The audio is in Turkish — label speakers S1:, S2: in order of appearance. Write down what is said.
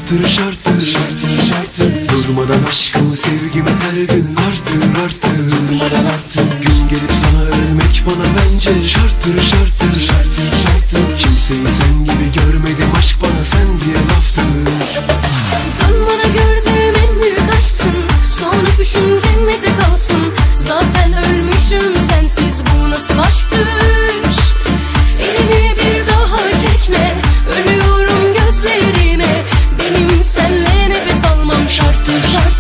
S1: şarttır şarttır, şarttır şarttır. Durmadan aşkım sevgimi her gün artır artır, durmadan artır. Gün gelip sana ölmek bana bence şarttır şarttır, şarttır şarttır. Kimseyi sen gibi görmedim, aşk bana sen diye laftır.
S2: Dön bana, gördüğüm en büyük aşksın. Son öpüşün cennete kalsın. Zaten ölmüşüm sensiz, bu nasıl aşktır? Elini bir daha çekme, ölüyorum gözlerine. Benim senle nefes almam şarttır şarttır.